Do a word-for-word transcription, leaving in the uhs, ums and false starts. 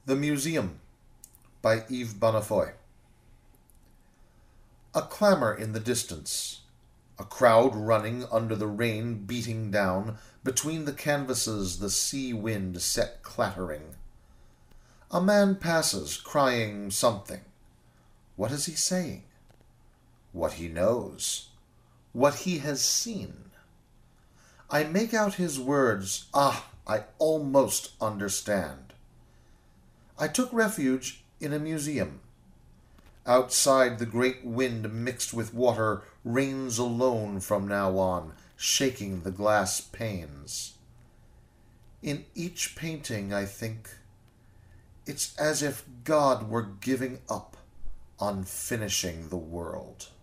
The Museum by Yves Bonnefoy. A clamour in the distance, a crowd running under the rain beating down, between the canvases the sea wind set clattering. A man passes, crying something. What is he saying? What he knows. What he has seen. I make out his words. Ah, I almost understand. I took refuge in a museum. Outside, the great wind mixed with water reigns alone from now on, shaking the glass panes. In each painting, I think, it's as if God were giving up on finishing the world.